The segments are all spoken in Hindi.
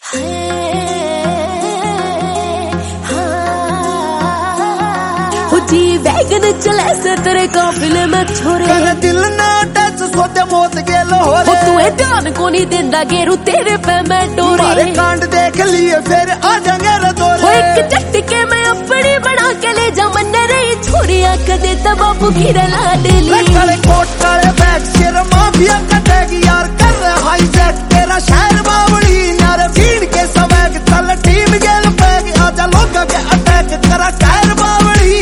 जी वैगन चले से तेरे काफिले में छोरे कर दिल ना टच सोते मौत गेलो हो रे तू ध्यान को नहीं देंदा गेरू तेरे पे मैं डोरे मारे कांड देख लिए फिर आ जाएंगे रे दोरे एक झटके में अपनी बना के ले जा मन रही छोरिया कदे तबाबू खीरा ला डेली काले कोट काले बैग सिर माफिया कटेगी यार कर रहा हाईजैक तेरा शहर बावड़ी यार भीड़ के सवैग चल टीम गेल पैग आजा लोग के अटैक करा कैर बावड़ी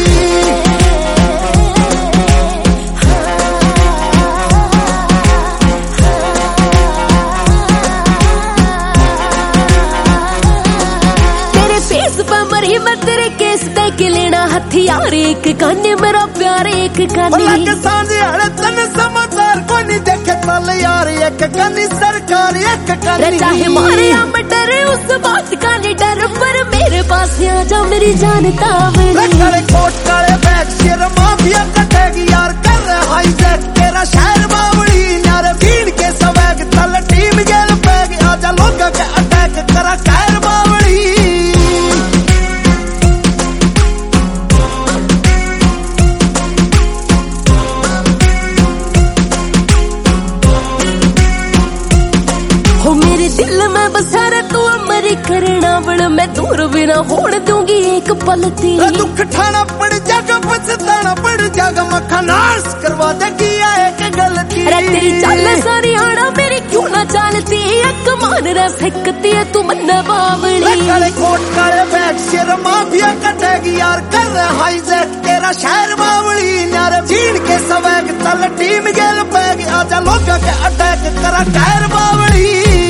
मरी मैं तेरे केस दे के लेना हथियार एक काने मेरा प्यार एक काने सांझे हड़े तन समाचार को नहीं देखे चल यार एक कानी सरकार एक कानी चाहे मारे या मैं डरे उस बात का नहीं डर पर मेरे पास आ जा मेरी जानता काले कोट काले बैग सिर माफिया कटेगी यार कर रहा हाईजैक तेरा शहर बावड़ी यार भीड़ के सवैग चल टीम गेल पैग आजा लोग के अटैक करा कैर बावड़ी दिल में बसा रे तू अमरी करना बड़ मैं दूर बिना होड़ दूंगी एक पल तेरी दुख ठाना पड़ जागा पछताना पड़ जागा मक्खा नाश करवा दे किया एक गलती रे तेरी चाल सारी आड़ा मेरी क्यों ना चालती एक मान रे फेंकती है तू मन बावड़ी काले कोट काले बैग सिर माफिया कटेगी यार कर रहा हाईजैक तेरा शहर बावड़ी यार भीड़ के सवैग चल टीम गेल पैग आजा लोग के अटैक करा कैर बावड़ी